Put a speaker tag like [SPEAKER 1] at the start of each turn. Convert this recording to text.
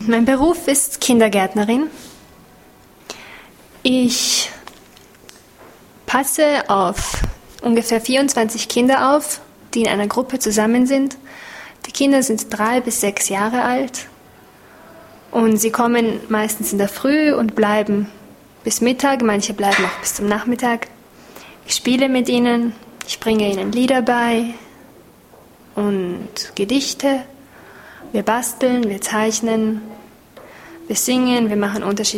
[SPEAKER 1] Mein Beruf ist Kindergärtnerin. Ich passe auf ungefähr 24 Kinder auf, die in einer Gruppe zusammen sind. Die Kinder sind 3 bis 6 Jahre alt und sie kommen meistens in der Früh und bleiben bis Mittag, manche bleiben auch bis zum Nachmittag. Ich spiele mit ihnen, ich bringe ihnen Lieder bei und Gedichte. Wir basteln, wir zeichnen, wir singen, wir machen unterschiedliche